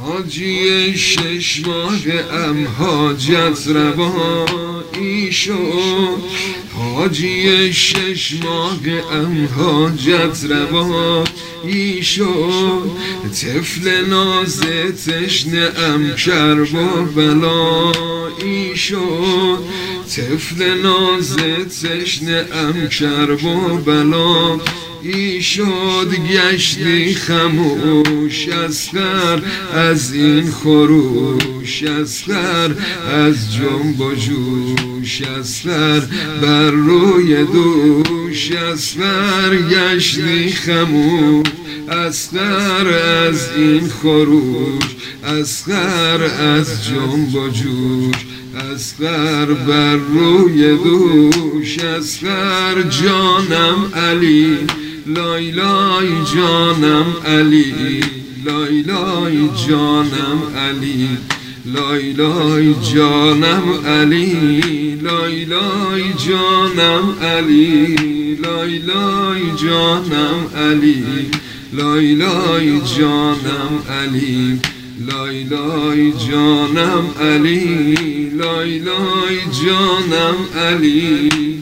حاجی 6 ماهه ام حاجت روایی شد، حاجی 6 ماهه ام حاجت روایی شد، طفل ناز تشنه ام کرب و بلایی شد، طفل ناز تشنه ام کرب و بلایی شد. گشتی خموش از خر از این خروش از خر، از جنب و جوش از خر بر روی دوش از خر. گشتی خموش از خر از این خروش از خر، از جنب و جوش از خر بر روی دوش از خر. جانم علی لای لای جانم علی لای لای جانم علی لای لای جانم علی لای لای جانم علی لای لای جانم علی لای لای جانم علی لای لای جانم علی لای لای جانم علی.